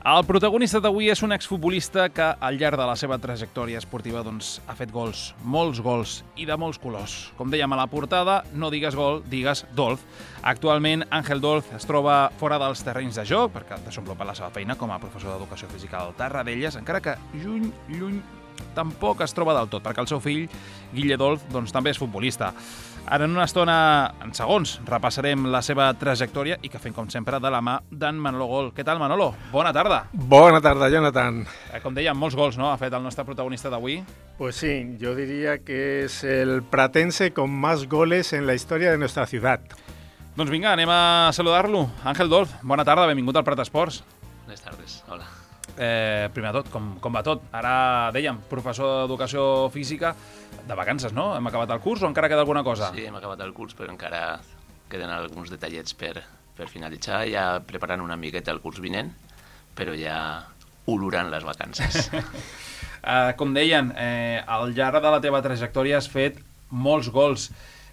El protagonista d'avui és un exfutbolista que al llarg de la seva trajectòria esportiva ha fet gols, molts gols i de molts colors. Com dèiem a la portada, no digues gol, digues Dolz. Actualment, Ángel Dolz es troba fora dels terrenys de joc perquè desenvolupa la seva feina com a professor d'educació física al Tarradellas, encara que lluny tampoc es troba del tot, perquè el seu fill, Guille Dolz, també és futbolista. Ara, en una estona, en segons, repassarem la seva trajectòria i que fem, com sempre, de la mà d'en Manolo Gol. Què tal, Manolo? Bona tarda. Bona tarda, Jonathan. Com dèiem, molts gols, no?, ha fet el nostre protagonista d'avui. Pues sí, yo diría que es el pratense con más goles en la historia de nuestra ciudad. Doncs vinga, anem a saludar-lo. Ángel Dolz, bona tarda, benvingut al Prat Esports. Bones tardes, hola. Primer de tot, com va tot? Ara, dèiem, professor d'educació física, de vacances, no? Hem acabat el curs o encara queda alguna cosa? Sí, hem acabat el curs, però encara queden alguns detallets per finalitzar, ja preparant una miqueta el curs vinent, però ja olorant les vacances. Com deien, al llarg de la teva trajectòria has fet molts gols.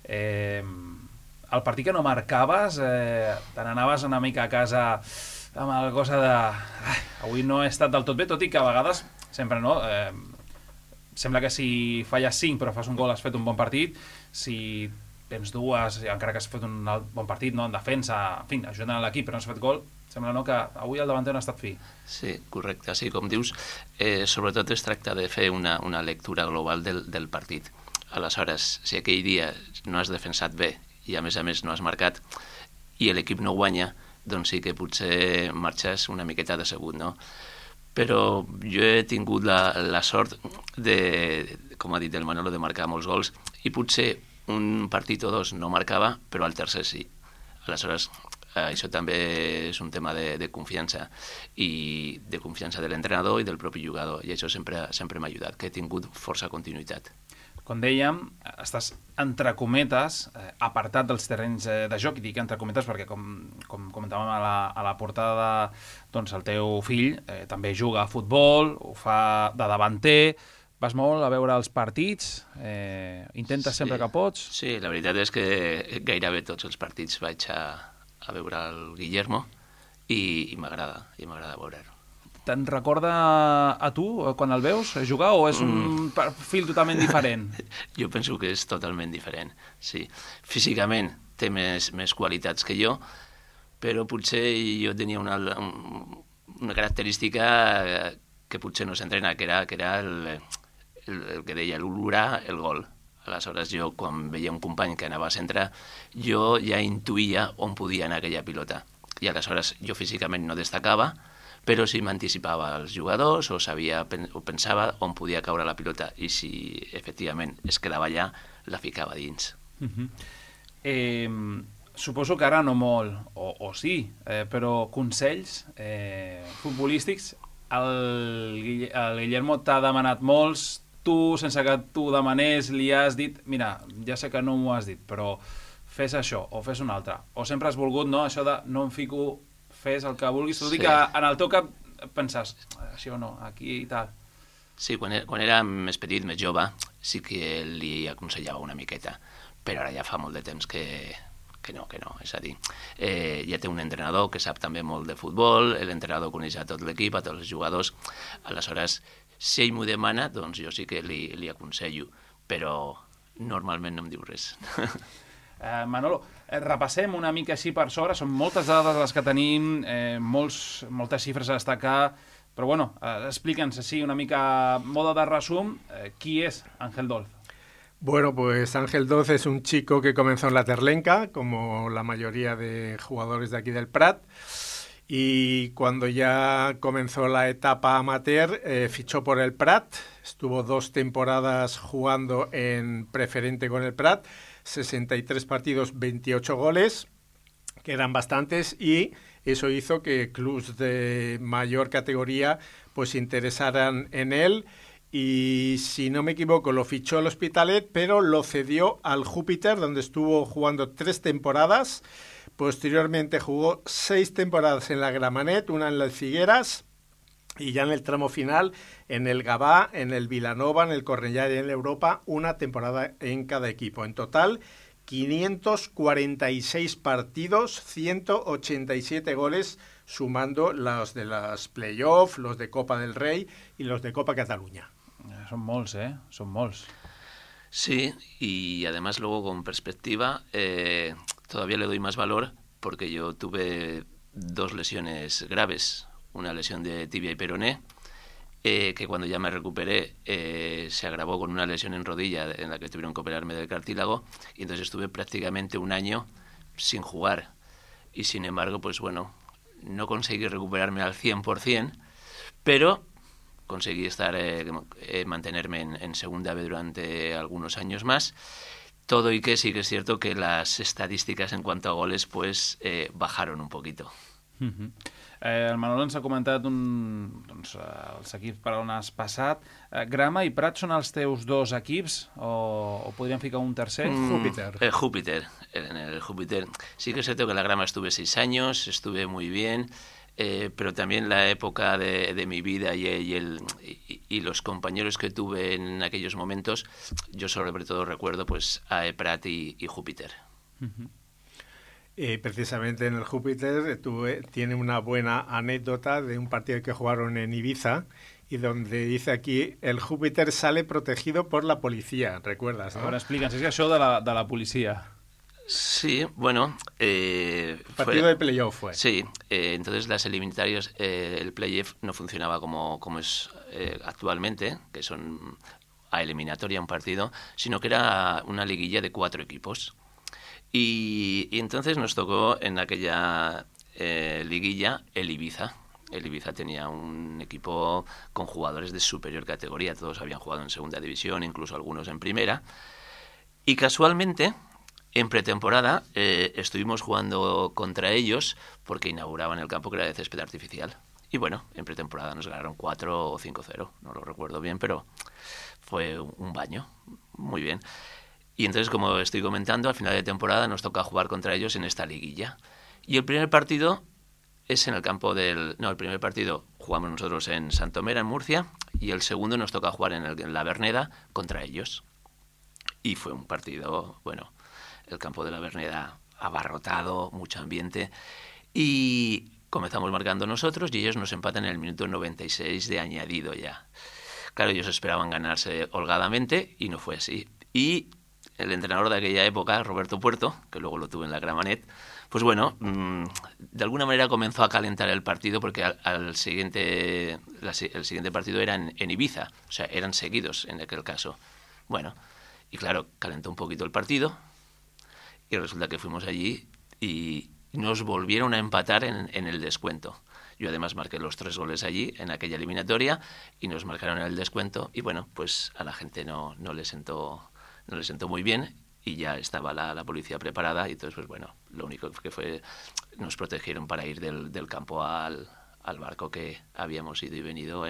El partit que no marcaves, te n'anaves una mica a casa amb la cosa de... avui no he estat del tot bé, tot i que a vegades, sempre no, sembla que si falles 5 però fas un gol has fet un bon partit, si tens dues, encara que has fet un bon partit, no, en defensa, en fi, ajudant a l'equip però no has fet gol, sembla no, que avui el davanter no ha estat fi. Sí, correcte, sí, com dius, sobretot es tracta de fer una lectura global del partit. Aleshores, si aquell dia no has defensat bé i a més no has marcat i l'equip no guanya, doncs sí que potser marxes una miqueta decebut, no? Però jo he tingut la sort de, com ha dit el Manolo, de marcar molts gols i potser un partit o dos no marcava, però el tercer sí. Aleshores, això també és un tema de confiança i de confiança de l'entrenador i del propi jugador i això sempre m'ha ajudat, que he tingut força continuïtat. Com dèiem, estàs, entre cometes, apartat dels terrenys de joc, i dic entre cometes perquè, com comentàvem a la portada, doncs el teu fill també juga a futbol, ho fa de davanter, vas molt a veure els partits, intentes sempre que pots? Sí, la veritat és que gairebé tots els partits vaig a veure el Guillermo i m'agrada veure'l. Te'n recorda a tu, quan el veus, jugar, o és un perfil totalment diferent? Jo penso que és totalment diferent, sí. Físicament té més qualitats que jo, però potser jo tenia una característica que potser no s'entrena, que era el que deia, l'olorar el gol. Aleshores, jo, quan veia un company que anava a centre, jo ja intuïa on podia anar aquella pilota. I aleshores jo físicament no destacava, però sí m'anticipava als jugadors o pensava on podia caure la pilota i si efectivament es quedava allà, la ficava dins. Suposo que ara no molt, o sí, però consells futbolístics, el Guillermo t'ha demanat molts, tu, sense que tu demanés, li has dit, mira, ja sé que no m'ho has dit, però fes això o fes un altre, o sempre has volgut, no, això de no em fico, fes el que vulguis, tot i que en el teu cap penses, així o no, aquí i tal. Sí, quan era més petit, més jove, sí que li aconsellava una miqueta, però ara ja fa molt de temps que no, és a dir, ja té un entrenador que sap també molt de futbol, l'entrenador coneix a tot l'equip, a tots els jugadors, aleshores, si ell m'ho demana, doncs jo sí que li aconsello, però normalment no em diu res. Manolo, repassem una mica així per sobre, són moltes dades les que tenim, moltes xifres a destacar, però bueno, explica'ns així una mica modo de resum, qui és Ángel Dolz? Bueno, pues Ángel Dolz es un chico que comenzó en la Terlenca, como la mayoría de jugadores de aquí del Prat, y cuando ya comenzó la etapa amateur, fichó por el Prat, estuvo 2 temporadas jugando en preferente con el Prat, 63 partidos, 28 goles, que eran bastantes, y eso hizo que clubs de mayor categoría pues interesaran en él, y si no me equivoco lo fichó el Hospitalet, pero lo cedió al Júpiter, donde estuvo jugando 3 temporadas. Posteriormente jugó 6 temporadas en la Gramenet, una en las Figueras, y ya en el tramo final en el Gavà, en el Vilanova, en el Cornellà y en el Europa, una temporada en cada equipo. En total 546 partidos, 187 goles, sumando los de las playoffs, los de Copa del Rey y los de Copa Cataluña. Són molts, Són molts. Sí, y además luego con perspectiva todavía le doy más valor porque yo tuve 2 lesiones graves, una lesión de tibia y peroné, que cuando ya me recuperé se agravó con una lesión en rodilla en la que tuvieron que operarme del cartílago, y entonces estuve prácticamente un año sin jugar. Y sin embargo, pues bueno, no conseguí recuperarme al 100%, pero conseguí mantenerme en segunda B durante algunos años más. Todo y que sí que es cierto que las estadísticas en cuanto a goles pues bajaron un poquito. El Manol ens ha comentat els equips per on has passat. Grama i Prat són els teus 2 equips o podríem ficar un tercer? Júpiter. Júpiter. En el Júpiter sí que es cierto que en la Grama estuve 6 años, estuve muy bien, pero también la época de mi vida y los compañeros que tuve en aquellos momentos, yo sobre todo recuerdo pues a Prat y Júpiter. Precisamente en el Júpiter tiene una buena anécdota de un partido que jugaron en Ibiza y donde dice aquí, el Júpiter sale protegido por la policía, ¿recuerdas? ¿No? Ahora explica'ns, és això de la policia. Sí, bueno... partido de playoff fue. Sí, entonces las eliminatorias, el playoff no funcionaba como es actualmente, que son a eliminatoria un partido, sino que era una liguilla de 4 equipos. Y entonces nos tocó en aquella liguilla el Ibiza. El Ibiza tenía un equipo con jugadores de superior categoría, todos habían jugado en segunda división, incluso algunos en primera. Y casualmente, en pretemporada, estuvimos jugando contra ellos porque inauguraban el campo que era de césped artificial. Y bueno, en pretemporada nos ganaron 4 o 5-0, no lo recuerdo bien, pero fue un baño, muy bien. Y entonces, como estoy comentando, al final de temporada nos toca jugar contra ellos en esta liguilla. Y el primer partido es en el campo el primer partido jugamos nosotros en Santomera, en Murcia, y el segundo nos toca jugar en la Verneda contra ellos. Y fue un partido, bueno, el campo de la Verneda abarrotado, mucho ambiente, y comenzamos marcando nosotros y ellos nos empatan en el minuto 96 de añadido ya. Claro, ellos esperaban ganarse holgadamente y no fue así. Y el entrenador de aquella época, Roberto Puerto, que luego lo tuve en la Gramenet, pues bueno, de alguna manera comenzó a calentar el partido porque el siguiente partido era en Ibiza, o sea, eran seguidos en aquel caso. Bueno, y claro, calentó un poquito el partido y resulta que fuimos allí y nos volvieron a empatar en el descuento. Yo además marqué los 3 goles allí en aquella eliminatoria y nos marcaron en el descuento y bueno, pues a la gente no le sentó muy bien y ya estaba la policía preparada y entonces pues bueno, lo único que fue nos protegieron para ir del campo al barco que habíamos ido y venido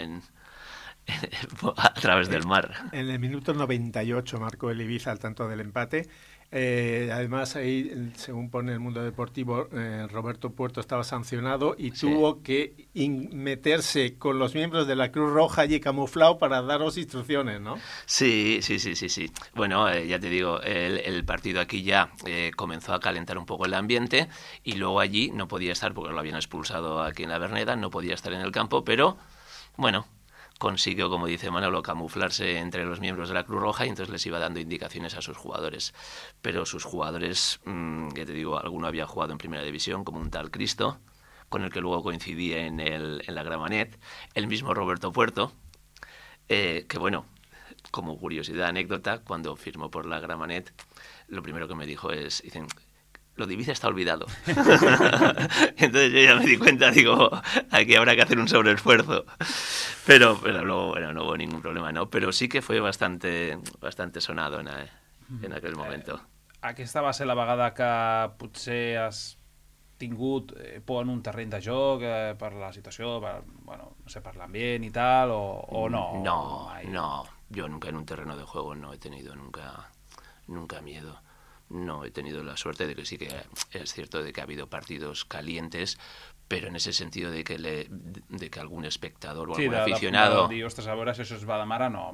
a través del mar. En el minuto 98 marcó el Ibiza al tanto del empate. Además, ahí, según pone el Mundo Deportivo, Roberto Puerto estaba sancionado y tuvo que meterse con los miembros de la Cruz Roja allí camuflado para daros instrucciones, ¿no? Sí. Bueno, ya te digo, el partido aquí ya comenzó a calentar un poco el ambiente y luego allí no podía estar porque lo habían expulsado aquí en la Verneda, no podía estar en el campo, pero bueno, consiguió, como dice Manolo, camuflarse entre los miembros de la Cruz Roja y entonces les iba dando indicaciones a sus jugadores. Pero sus jugadores, ya te digo, alguno había jugado en Primera División, como un tal Cristo, con el que luego coincidí en la Gramenet, el mismo Roberto Puerto, que bueno, como curiosidad, anécdota, cuando firmó por la Gramenet, lo primero que me dijo es, dicen, lo de Ibiza está olvidado. Entonces yo ya me di cuenta, digo, aquí habrá que hacer un sobreesfuerzo. Pero luego, bueno, no hubo ningún problema, ¿no? Pero sí que fue bastante sonado en aquell moment. Aquesta va ser la vegada que potser has tingut por en un terreny de joc per la situació, bueno, no sé, per l'ambient i tal, o no? No, yo nunca en un terreno de juego no he tenido nunca miedo. no he tenido la suerte de que sí que es cierto de que ha habido partidos calientes, pero en ese sentido de que algún espectador o algún aficionado... Sí, ostres, a veure si això es va de mare, no.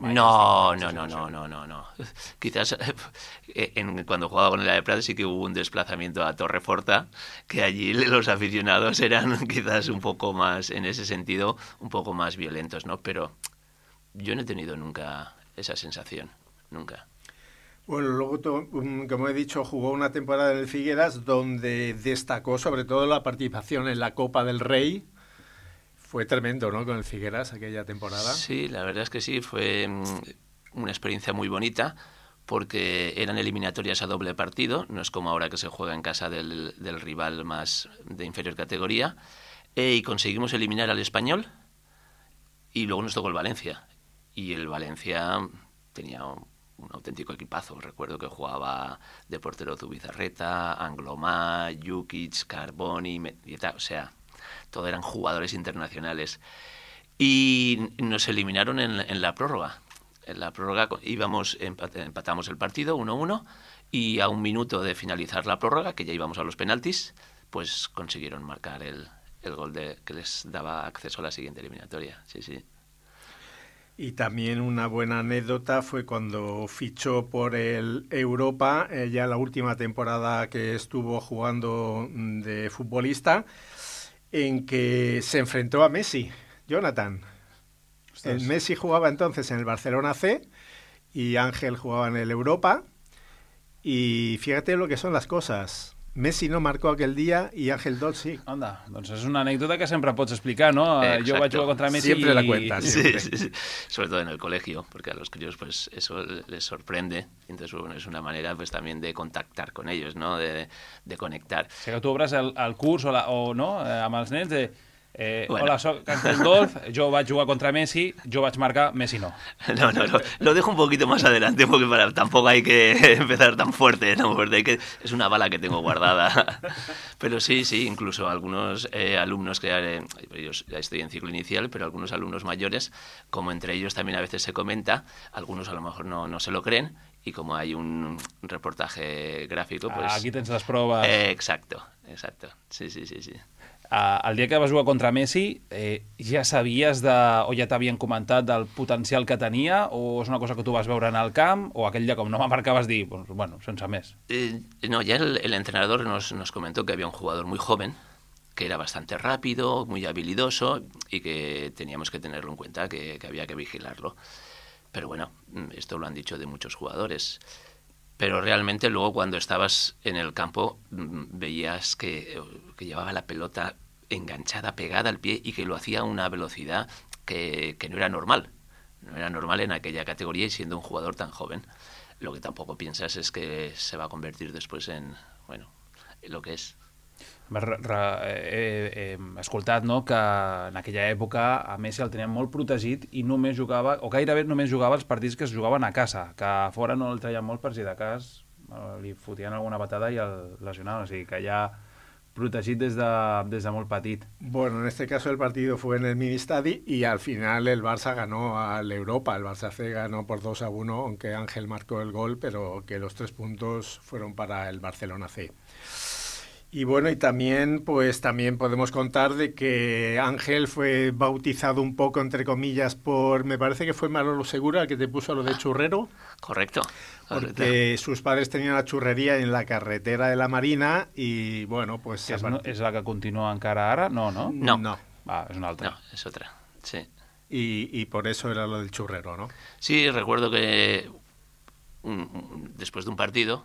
No. Quizás cuando jugaba con el de Prat sí que hubo un desplazamiento a Torreforta, que allí los aficionados eran quizás un poco más, en ese sentido, un poco más violentos, ¿no? Pero yo no he tenido nunca esa sensación, nunca. Bueno, luego, como he dicho, jugó una temporada en el Figueras donde destacó sobre todo la participación en la Copa del Rey. Fue tremendo, ¿no?, con el Figueras aquella temporada. Sí, la verdad es que sí, fue una experiencia muy bonita porque eran eliminatorias a doble partido, no es como ahora que se juega en casa del rival más de inferior categoría, y conseguimos eliminar al Español y luego nos tocó el Valencia. Y el Valencia tenía un auténtico equipazo. Recuerdo que jugaba de portero Zubizarreta, Anglomá, Jukic, Carboni, o sea, todo eran jugadores internacionales. Y nos eliminaron en la prórroga. En la prórroga empatamos el partido 1-1 y a un minuto de finalizar la prórroga, que ya íbamos a los penaltis, pues consiguieron marcar el gol que les daba acceso a la siguiente eliminatoria. Sí, sí. Y también una buena anécdota fue cuando fichó por el Europa, ya la última temporada que estuvo jugando de futbolista, en que se enfrentó a Messi, Jonathan. El Messi jugaba entonces en el Barcelona C y Ángel jugaba en el Europa. Y fíjate lo que son las cosas. Messi no marcó aquel día y Ángel Dolz sí. Anda, doncs és una anècdota que sempre pots explicar, ¿no? Yo vaig jugar contra Messi siempre la cuentas. Sí. Sobre todo en el colegio, porque a los críos pues eso les sorprende. Entonces, bueno, es una manera pues también de contactar con ellos, ¿no? De conectar. O sigui que tu obres el curs o no, amb els nens de... Bueno. Hola, soy Ángel Dolz, yo vaig jugar contra Messi, yo vaig marcar, Messi no. No, lo dejo un poquito más adelante porque tampoco hay que empezar tan fuerte, ¿no? Porque es una bala que tengo guardada. Pero sí, incluso algunos alumnos que yo ya estoy en ciclo inicial, pero algunos alumnos mayores, como entre ellos también a veces se comenta, algunos a lo mejor no se lo creen, y como hay un reportaje gráfico, pues... Aquí tens les proves. Exacto. Sí. El dia que vas jugar contra Messi, ja sabies o ja t'havien comentat del potencial que tenia, o és una cosa que tu vas veure en el camp, o aquell dia com no va marcar vas dir, bueno, sense més? No, ya el entrenador nos comentó que había un jugador muy joven, que era bastante rápido, muy habilidoso, y que teníamos que tenerlo en cuenta, que había que vigilarlo. Pero bueno, esto lo han dicho de muchos jugadores. Pero realmente luego cuando estabas en el campo veías que llevaba la pelota enganchada, pegada al pie, y que lo hacía a una velocidad que no era normal. No era normal en aquella categoría y siendo un jugador tan joven. Lo que tampoco piensas es que se va a convertir después en lo que es. He escoltat, no?, que en aquella època a Messi el tenien molt protegit i només jugava, o gairebé només jugava els partits que es jugaven a casa, que a fora no el traien molt per si de cas li fotien alguna patada i el lesionaven, o sigui que ja protegit des de molt petit. Bueno, en este caso el partido fue en el Ministadi y al final el Barça ganó al Europa, el Barça C ganó por 2-1, aunque Ángel marcó el gol, pero que los 3 puntos fueron para el Barcelona C. Y bueno, y también podemos contar de que Ángel fue bautizado un poco, entre comillas, me parece que fue Manolo Segura el que te puso lo de churrero. Correcto. Porque sus padres tenían la churrería en la carretera de la Marina y bueno, pues... ¿Es la que continúa encara ara? No. No. Es una altra. No, es otra, sí. Y por eso era lo del churrero, ¿no? Sí, recuerdo que después de un partido...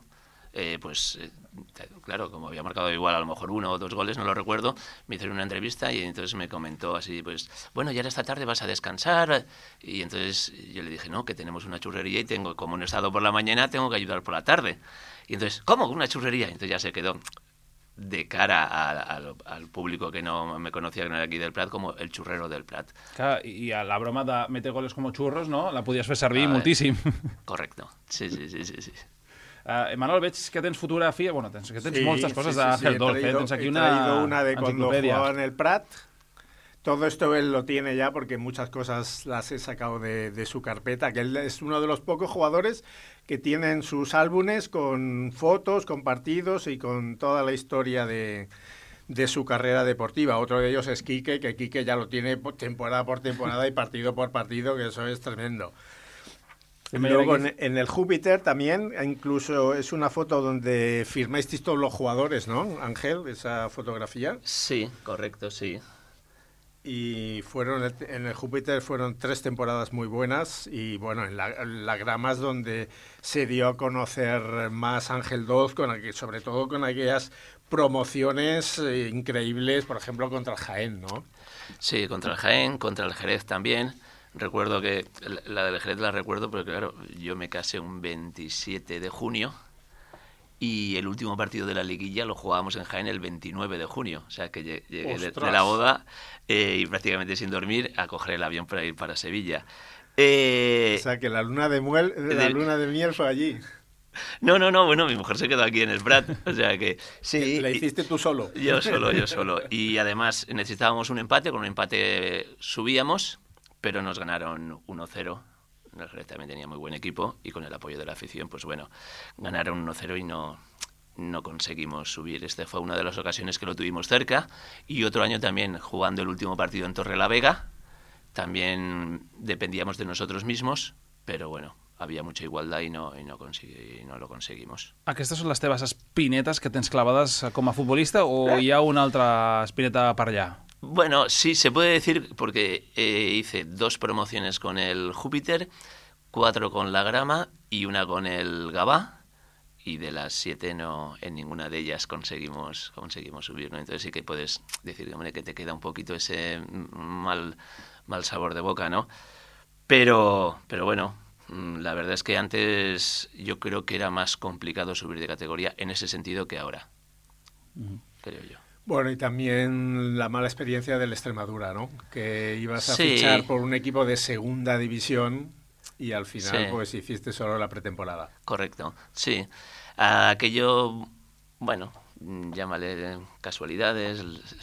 claro, como había marcado igual a lo mejor 1 o 2 goles, no lo recuerdo, me hicieron una entrevista y entonces me comentó así, pues, bueno, ya esta tarde vas a descansar, y entonces yo le dije, no, que tenemos una churrería y como no he estado por la mañana, tengo que ayudar por la tarde. Y entonces, ¿cómo? ¿Una churrería? Y entonces ya se quedó de cara al público que no me conocía, que no era aquí del Prat, como el churrero del Prat. Clar, i a la broma de meter goles com xurros, no?, la podies fer servir moltíssim. Correcto, sí. Manol, veig que tens fotografia, bueno, que tens moltes coses d'Ángel Dolz, tens aquí una de cuando jugaba en el Prat, Todo esto él lo tiene ya porque muchas cosas las he sacado de su carpeta, que él es uno de los pocos jugadores que tienen sus álbumes con fotos, con partidos y con toda la historia de su carrera deportiva. Otro de ellos es Quique, que Quique ya lo tiene temporada por temporada y partido por partido, que eso es tremendo. Luego en el Júpiter también, incluso es una foto donde firmasteis todos los jugadores, ¿no, Ángel? Esa fotografía. Sí, correcto, sí. Y en el Júpiter fueron 3 temporadas muy buenas y bueno, en la Gramas donde se dio a conocer más Ángel Doz, sobre todo con aquellas promociones increíbles, por ejemplo, contra el Jaén, ¿no? Sí, contra el Jaén, contra el Jerez también. Recuerdo que la del Jerez la recuerdo porque, claro, yo me casé un 27 de junio y el último partido de la liguilla lo jugábamos en Jaén el 29 de junio. O sea, que llegué de la boda y prácticamente sin dormir a coger el avión para ir para Sevilla. O sea, que la luna de miel fue allí. No, bueno, mi mujer se quedó aquí en el Prat, o sea que sí. ¿La hiciste tú solo? Yo solo. Y además necesitábamos un empate, con un empate subíamos, pero nos ganaron 1-0. El Jerez también tenía muy buen equipo y con el apoyo de la afición, pues bueno, ganaron 1-0 y no conseguimos subir. Esta fue una de las ocasiones que lo tuvimos cerca. Y otro año también, jugando el último partido en Torrelavega, también dependíamos de nosotros mismos, pero bueno, había mucha igualdad y no lo conseguimos. Aquestes són les teves espinetes que tens clavades com a futbolista o hi ha una altra espineta per allà? Bueno, sí, se puede decir porque hice 2 promociones con el Júpiter, 4 con la Grama y una con el Gavà, y de las 7 en ninguna de ellas conseguimos subir, ¿no? Entonces sí que puedes decir, hombre, que te queda un poquito ese mal sabor de boca, ¿no? Pero bueno, la verdad es que antes yo creo que era más complicado subir de categoría en ese sentido que ahora, creo yo. Bueno, y también la mala experiencia del Extremadura, ¿no? Que ibas a fichar por un equipo de segunda división y al final pues hiciste solo la pretemporada. Correcto, sí. Aquello, bueno, llámale casualidades.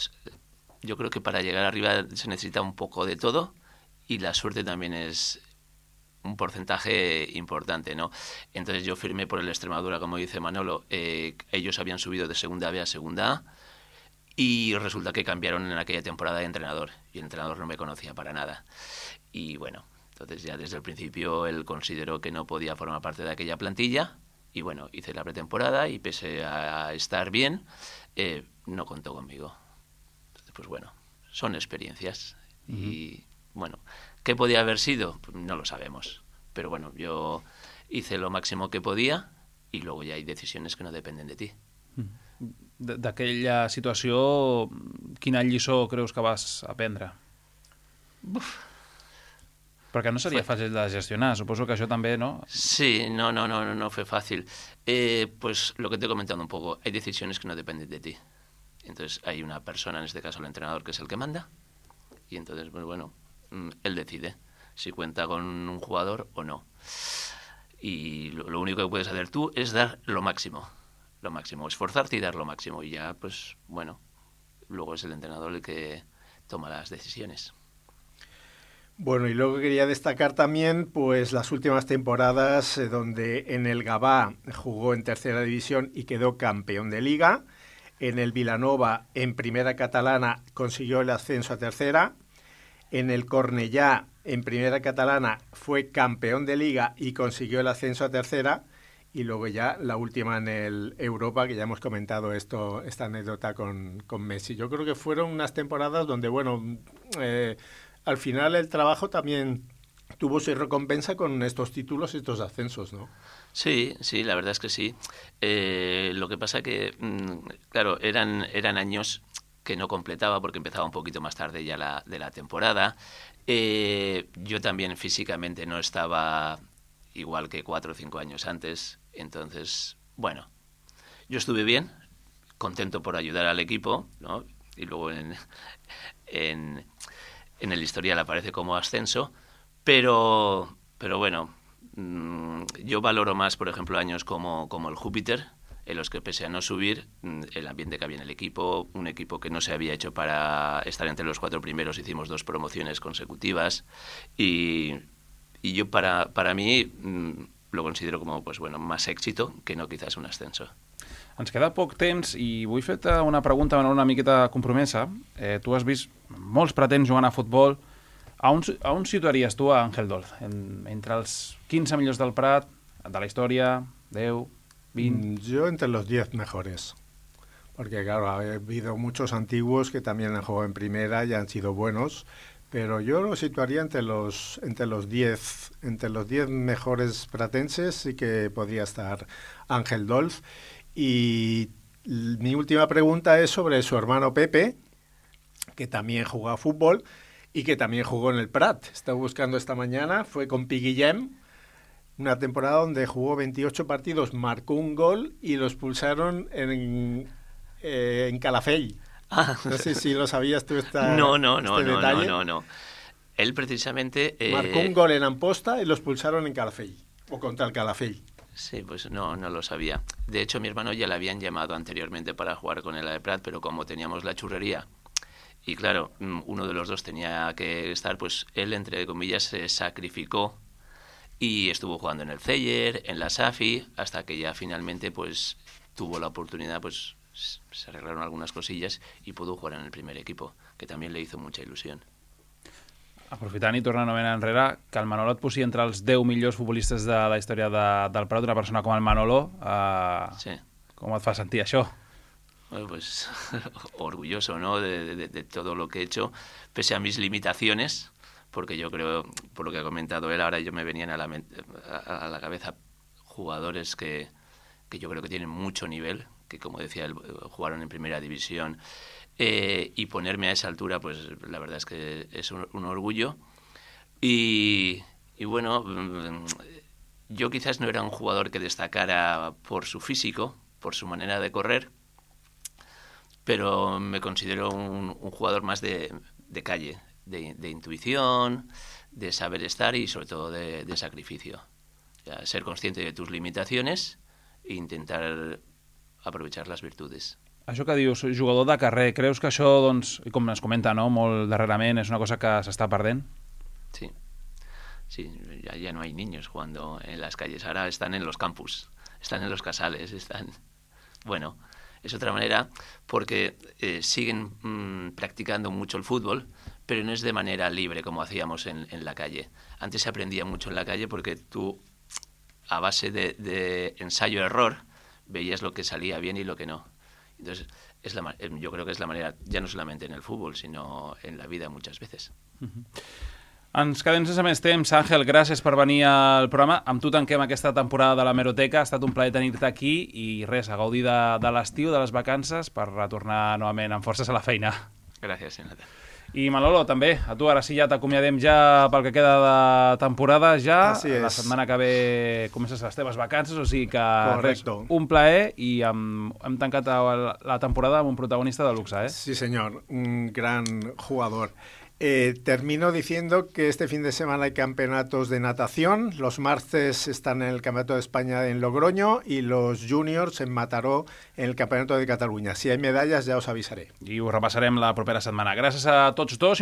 Yo creo que para llegar arriba se necesita un poco de todo y la suerte también es un porcentaje importante, ¿no? Entonces yo firmé por el Extremadura, como dice Manolo. Ellos habían subido de segunda B a segunda A. Y resulta que cambiaron en aquella temporada de entrenador y el entrenador no me conocía para nada. Y bueno, entonces ya desde el principio él consideró que no podía formar parte de aquella plantilla y bueno, hice la pretemporada y pese a estar bien, no contó conmigo. Entonces, pues bueno, son experiencias y bueno, ¿qué podía haber sido? Pues no lo sabemos. Pero bueno, yo hice lo máximo que podía y luego ya hay decisiones que no dependen de ti. D'aquella situació, quina lliçó creus que vas aprendre? Perquè no seria fàcil de gestionar, suposo que això també, ¿no? Sí, no fue fácil. Pues lo que te he comentado un poco, hay decisiones que no dependen de ti. Entonces hay una persona, en este caso el entrenador, que es el que manda, y entonces, pues bueno, él decide si cuenta con un jugador o no. Y lo único que puedes hacer tú es dar lo máximo, esforzarte y dar lo máximo. Y ya, pues bueno, luego es el entrenador el que toma las decisiones. Bueno, y luego quería destacar también pues las últimas temporadas donde en el Gavà jugó en tercera división y quedó campeón de liga. En el Vilanova, en primera catalana, consiguió el ascenso a tercera. En el Cornellà, en primera catalana, fue campeón de liga y consiguió el ascenso a tercera. Y luego ya la última en el Europa, que ya hemos comentado esta anécdota con Messi. Yo creo que fueron unas temporadas donde, bueno, al final el trabajo también tuvo su recompensa con estos títulos y estos ascensos, ¿no? Sí, la verdad es que sí. Lo que pasa que, claro, eran años que no completaba porque empezaba un poquito más tarde ya de la temporada. Yo también físicamente no estaba igual que 4 o 5 años antes. Entonces, bueno, yo estuve bien, contento por ayudar al equipo, ¿no? Y luego en el historial aparece como ascenso, pero bueno, yo valoro más, por ejemplo, años como el Júpiter, en los que pese a no subir, el ambiente que había en el equipo, un equipo que no se había hecho para estar entre los 4 primeros, hicimos 2 promociones consecutivas y yo para mí lo considero como pues, bueno, más éxito que no quizás un ascenso. Ens queda poc temps i vull fer-te una pregunta una miqueta compromesa. Tu has vist molts pretens jugant a futbol. A on situaries tu a Ángel Dolz? Entre els 15 millors del Prat, de la història, 10, 20... Yo entre los 10 mejores. Porque claro, ha habido muchos antiguos que también han jugado en primera y han sido buenos, pero yo lo situaría entre los 10 mejores pratenses. Sí que podría estar Ángel Dolz. Y mi última pregunta es sobre su hermano Pepe, que también jugó a fútbol y que también jugó en el Prat. Estaba buscando esta mañana, fue con Piguillem, una temporada donde jugó 28 partidos, marcó un gol y lo expulsaron en Calafell. No sé si lo sabías tú detalle. No. Él precisamente... marcó un gol en Amposta y lo expulsaron en Calafell, o contra el Calafell. Sí, pues no lo sabía. De hecho, mi hermano ya le habían llamado anteriormente para jugar con el de Prat, pero como teníamos la churrería, y claro, uno de los dos tenía que estar, pues él, entre comillas, se sacrificó y estuvo jugando en el Celler, en la Safi, hasta que ya finalmente pues tuvo la oportunidad, pues se arreglaron algunas cosillas y pudo jugar en el primer equipo, que también le hizo mucha ilusión. Aprofitant i tornant una mena enrere, que el Manolo et posi entre els 10 millors futbolistes de la història del Prat, una persona com el Manolo, sí. Com et fa sentir això? Bueno, pues orgulloso, ¿no? De todo lo que he hecho, pese a mis limitaciones, porque yo creo, por lo que ha comentado él, ahora yo me venían a la cabeza jugadores que yo creo que tienen mucho nivel, que como decía él, jugaron en primera división, y ponerme a esa altura, pues la verdad es que es un orgullo. Y bueno, yo quizás no era un jugador que destacara por su físico, por su manera de correr, pero me considero un jugador más de calle, de intuición, de saber estar y sobre todo de sacrificio. Ya, ser consciente de tus limitaciones e intentar aprovechar les virtudes. Això que dius, jugador de carrer, creus que això, doncs, com es comenta, no, molt darrerament, és una cosa que s'està perdent? Sí, ya no hay niños jugando en las calles, ahora están en los campus, están en los casales, Bueno, es otra manera porque siguen practicando mucho el fútbol, pero no es de manera libre como hacíamos en la calle. Antes se aprendía mucho en la calle porque tú, a base de ensayo-error, veías lo que salía bien y lo que no. Entonces, yo creo que es la manera, ya no solamente en el fútbol, sino en la vida muchas veces. Ens quedem sense més temps. Àngel, gràcies per venir al programa. Amb tu tanquem aquesta temporada de l'Hemeroteca. Ha estat un plaer tenir-te aquí i res, a gaudir de l'estiu, de les vacances, per retornar novament amb forces a la feina. Gràcies, Jonathan. I Manolo, també, a tu ara sí ja t'acomiadem ja pel que queda de temporada ja. La setmana que ve comences les teves vacances, o sigui que res, un plaer i hem tancat la temporada amb un protagonista de luxe, ¿eh? Sí, señor, un gran jugador. Termino diciendo que este fin de semana hay campeonatos de natación. Los martes están en el Campeonato de España en Logroño y los juniors en Mataró en el Campeonato de Cataluña. Si hay medallas ja us avisaré. I ho repassarem la propera setmana. Gràcies a tots dos.